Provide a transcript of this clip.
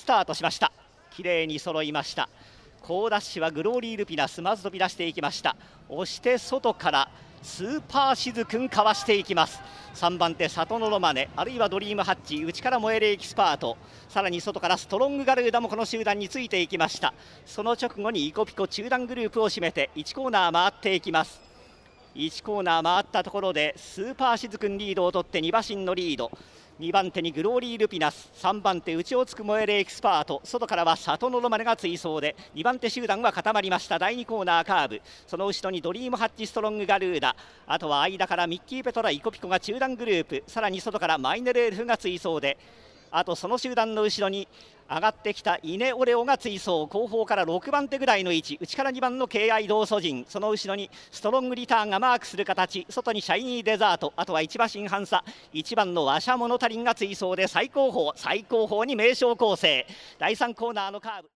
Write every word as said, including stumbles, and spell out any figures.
スタートしました。綺麗に揃いました。好ダッシュはグローリールピナス、まず飛び出していきました。押して外からスーパーシズ君かわしていきます。さんばん手里のロマネ、あるいはドリームハッチ、内から燃えるエキスパート、さらに外からストロングガルーダもこの集団についていきました。その直後にイコピコ中段グループを占めていちコーナー回っていきます。いちコーナー回ったところでスーパーシズ君リードを取ってに馬身のリード、にばん手にグローリールピナス、さんばん手内をつく燃えるエキスパート、外からは里のロマネが追走でにばん手集団は固まりました。だいにコーナーカーブ、その後ろにドリームハッチ、ストロングガルーダ、あとは間からミッキーペトラ、イコピコが中段グループ、さらに外からマイネルエルフが追走で、あとその集団の後ろに上がってきたイネオレオが追走、後方からろくばん手ぐらいの位置、内からにばんの敬愛道祖人、その後ろにストロングリターンがマークする形、外にシャイニーデザート、あとはいち馬身半差、いちばんのワシャモノタリンが追走で最後方最後方に名将構成、だいさんコーナーのカーブ。